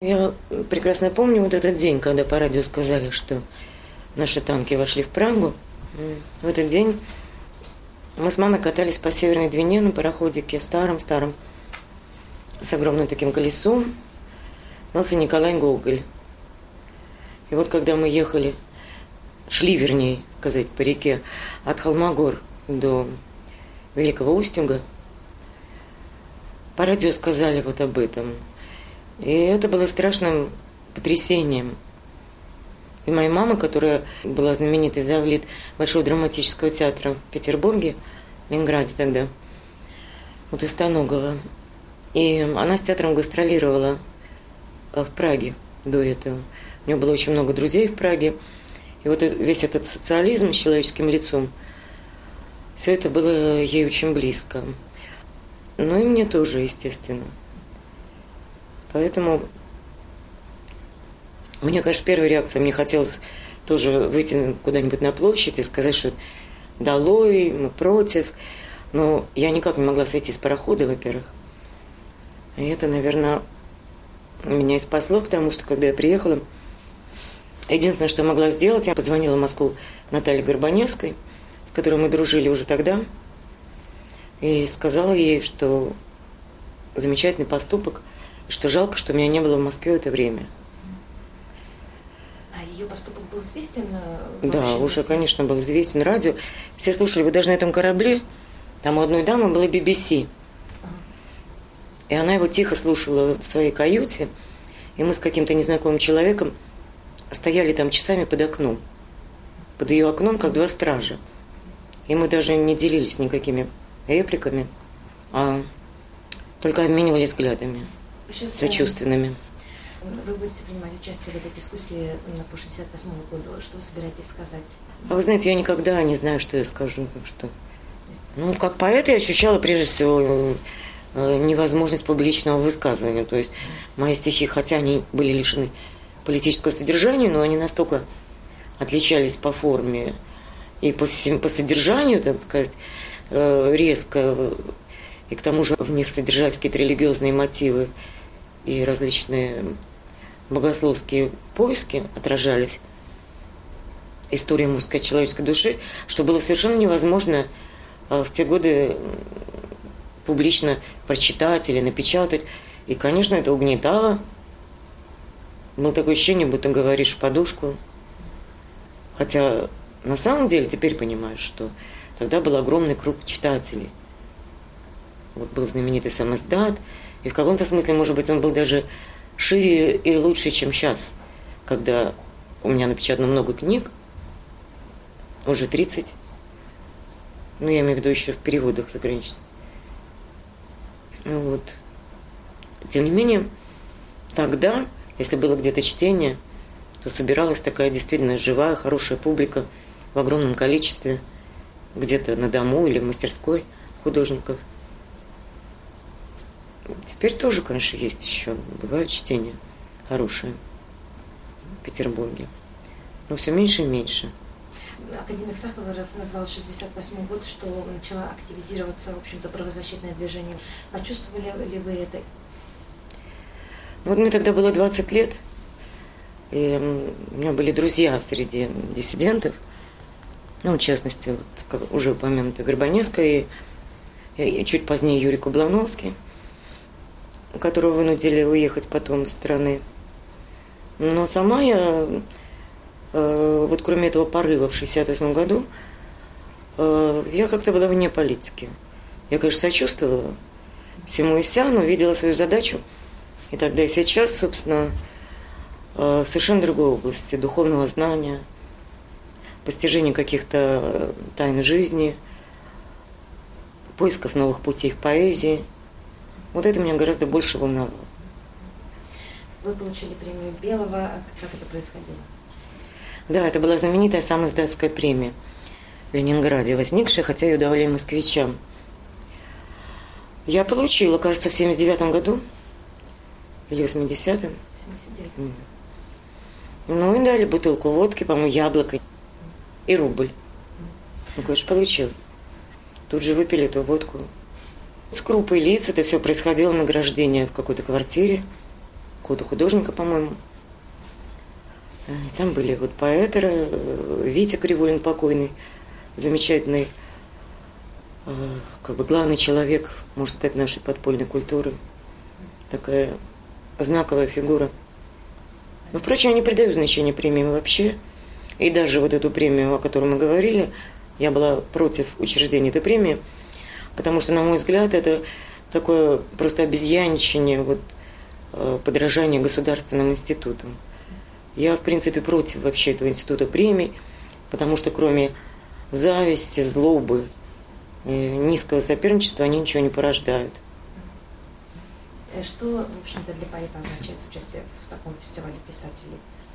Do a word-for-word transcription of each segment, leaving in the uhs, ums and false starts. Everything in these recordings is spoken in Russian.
Я прекрасно помню вот этот день, когда по радио сказали, что наши танки вошли в Прагу. В этот день мы с мамой катались по Северной Двине на пароходике старом-старом, с огромным таким колесом. Звался Николай Гоголь. И вот когда мы ехали, шли, вернее сказать, по реке от Холмогор до Великого Устюга, по радио сказали вот об этом. И это было страшным потрясением. И моя мама, которая была знаменитой завлит Большого драматического театра в Петербурге, в Ленинграде тогда, вот Устоногова, и она с театром гастролировала в Праге до этого. У нее было очень много друзей в Праге. И вот весь этот социализм с человеческим лицом, все это было ей очень близко. Ну и мне тоже, естественно. Поэтому мне, конечно, первая реакция, мне хотелось тоже выйти куда-нибудь на площадь и сказать, что долой, мы против. Но я никак не могла сойти с парохода, во-первых. И это, наверное, меня и спасло, потому что, когда я приехала, единственное, что я могла сделать, я позвонила в Москву Наталье Горбаневской, с которой мы дружили уже тогда, и сказала ей, что замечательный поступок, что жалко, что меня не было в Москве в это время. А ее поступок был известен? Да, уже, конечно, был известен. Радио. Все слушали, вы даже на этом корабле, там у одной дамы было би би си. И она его тихо слушала в своей каюте, и мы с каким-то незнакомым человеком стояли там часами под окном. Под ее окном, как два стража. И мы даже не делились никакими репликами, а только обменивались взглядами. Сейчас сочувственными. Вы будете принимать участие в этой дискуссии по шестьдесят восьмому году. Что вы собираетесь сказать? А вы знаете, я никогда не знаю, что я скажу. Так что... Ну, как поэт я ощущала прежде всего невозможность публичного высказывания. То есть мои стихи, хотя они были лишены политического содержания, но они настолько отличались по форме и по, всем, по содержанию, так сказать, резко, и к тому же в них содержались какие-то религиозные мотивы, и различные богословские поиски отражались, история мужской человеческой души, что было совершенно невозможно в те годы публично прочитать или напечатать. И, конечно, это угнетало. Было такое ощущение, будто говоришь в подушку. Хотя на самом деле теперь понимаешь, что тогда был огромный круг читателей. Вот был знаменитый самиздат, и в каком-то смысле, может быть, он был даже шире и лучше, чем сейчас, когда у меня напечатано много книг, уже тридцать, ну, я имею в виду еще в переводах заграничных. Ну, вот. Тем не менее, тогда, если было где-то чтение, то собиралась такая действительно живая, хорошая публика в огромном количестве, где-то на дому или в мастерской художников. Теперь тоже, конечно, есть еще. Бывают чтения хорошие в Петербурге. Но все меньше и меньше. Академик Сахаров назвал шестьдесят восьмой год, что начало активизироваться, в общем-то, правозащитное движение. Почувствовали ли вы это? Вот мне тогда было двадцать лет. И у меня были друзья среди диссидентов. Ну, в частности, вот, как уже упомянутая Горбаневская, и, и чуть позднее Юрий Кублановский, которого вынудили уехать потом из страны. Но сама я, э, вот кроме этого порыва в шестьдесят восьмом году, э, я как-то была вне политики. Я, конечно, сочувствовала всему и вся, но видела свою задачу. И тогда и сейчас, собственно, э, в совершенно другой области духовного знания, постижения каких-то тайн жизни, поисков новых путей в поэзии. Вот это меня гораздо больше волновало. Вы получили премию Белого. Как это происходило? Да, это была знаменитая самиздатская премия в Ленинграде, возникшая, хотя ее давали москвичам. Я получила, кажется, в семьдесят девятом году или восьмидесятом. семьдесят девятом. Ну и дали бутылку водки, по-моему, яблоко и рубль. Ну, конечно, получила. Тут же выпили эту водку. С крупой лиц это все происходило, награждение в какой-то квартире коду художника, по-моему. Там были вот поэты, Витя Кривулин покойный, замечательный, как бы главный человек, можно сказать, нашей подпольной культуры. Такая знаковая фигура. Но, впрочем, я не придаю значения премии вообще. И даже вот эту премию, о которой мы говорили, я была против учреждения этой премии, потому что, на мой взгляд, это такое просто обезьяничание, вот, подражание государственным институтам. Я, в принципе, против вообще этого института премий, потому что кроме зависти, злобы, низкого соперничества они ничего не порождают. Что, в общем-то, для поэта означает участие в таком фестивале писателей?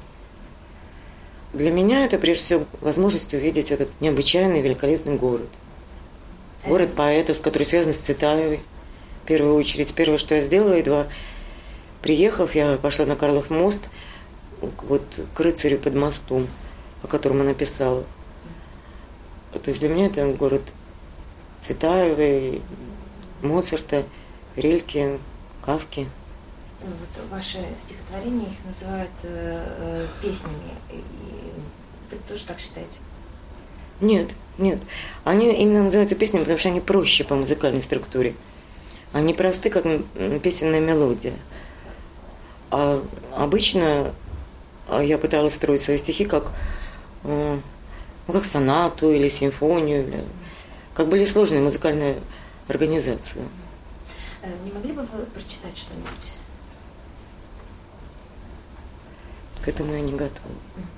Для меня это, прежде всего, возможность увидеть этот необычайный, великолепный город. Город поэтов, который связан с Цветаевой. В первую очередь, первое, что я сделала, едва приехав, я пошла на Карлов мост, вот к рыцарю под мостом, о котором она писала. То есть для меня это город Цветаевой, Моцарта, Рильке, Кафки. Вот ваши стихотворения их называют э, песнями. И вы тоже так считаете? Нет, нет. Они именно называются песнями, потому что они проще по музыкальной структуре. Они просты, как песенная мелодия. А обычно я пыталась строить свои стихи как, ну, как сонату или симфонию, или как более сложную музыкальную организацию. Не могли бы вы прочитать что-нибудь? К этому я не готова.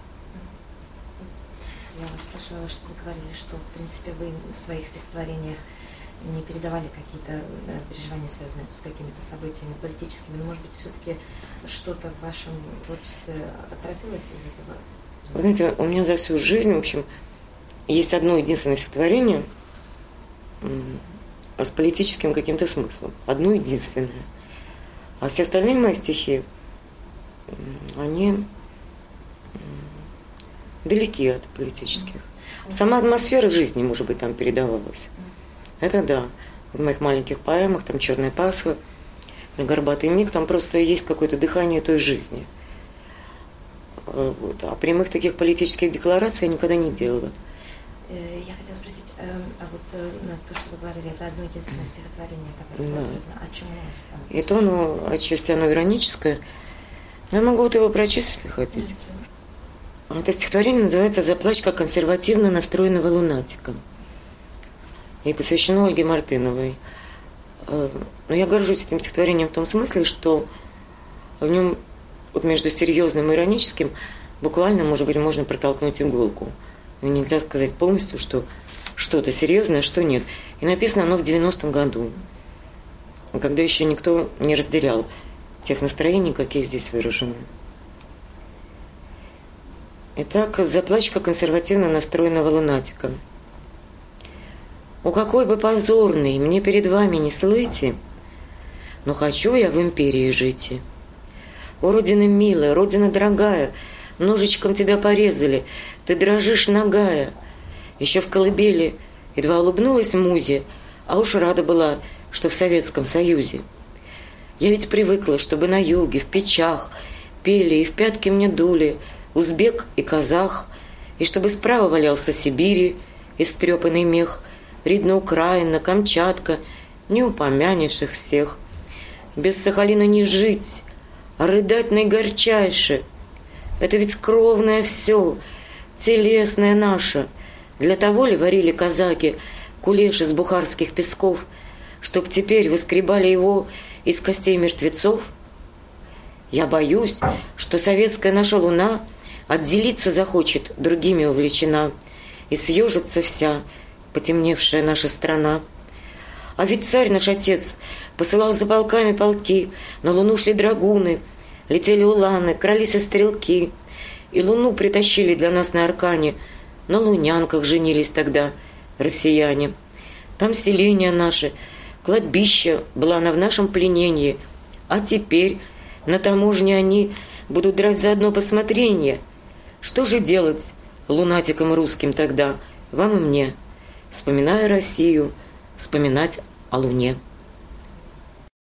Я вас спрашивала, что вы говорили, что, в принципе, вы в своих стихотворениях не передавали какие-то, да, переживания, связанные с какими-то событиями политическими, но, может быть, все-таки что-то в вашем творчестве отразилось из этого? Вы знаете, у меня за всю жизнь, в общем, есть одно единственное стихотворение с политическим каким-то смыслом. Одно единственное. А все остальные мои стихи, они далеки от политических. Сама атмосфера жизни, может быть, там передавалась. Это да. В моих маленьких поэмах, там «Черная Пасха», «Горбатый миг», там просто есть какое-то дыхание той жизни. Вот. А прямых таких политических деклараций я никогда не делала. Я хотела спросить, а вот то, что вы говорили, это одно единственное стихотворение, которое было связано. О чем оно? И то, ну, отчасти оно ироническое. Но я могу вот его прочесть, если хотите. Это стихотворение называется «Заплачка консервативно настроенного лунатика». И посвящено Ольге Мартыновой. Но я горжусь этим стихотворением в том смысле, что в нем вот между серьезным и ироническим буквально, может быть, можно протолкнуть иголку. Но нельзя сказать полностью, что что-то серьезное, что нет. И написано оно в девяностом году, когда еще никто не разделял тех настроений, какие здесь выражены. Итак, «Заплачка консервативно настроенного лунатика». «О, какой бы позорный мне перед вами не слыти, но хочу я в империи жить. О, родина милая, родина дорогая, ножичком тебя порезали, ты дрожишь нагая. Еще в колыбели едва улыбнулась музе, а уж рада была, что в Советском Союзе. Я ведь привыкла, чтобы на юге, в печах пели и в пятки мне дули узбек и казах, и чтобы справа валялся Сибири, истрепанный мех, Ридна Украина, Камчатка, не упомянешь их всех. Без Сахалина не жить, а рыдать наигорчайше. Это ведь кровное все, телесное наше. Для того ли варили казаки кулеш из бухарских песков, чтоб теперь выскребали его из костей мертвецов? Я боюсь, что советская наша луна отделиться захочет, другими увлечена, и съежится вся потемневшая наша страна. А ведь царь наш отец посылал за полками полки, на луну шли драгуны, летели уланы, крались и стрелки, и луну притащили для нас на Аркане, на лунянках женились тогда россияне. Там селения наши, кладбище, была она в нашем пленении, а теперь на таможне они будут драть за одно посмотрение. Что же делать лунатикам русским тогда, вам и мне, вспоминая Россию, вспоминать о Луне?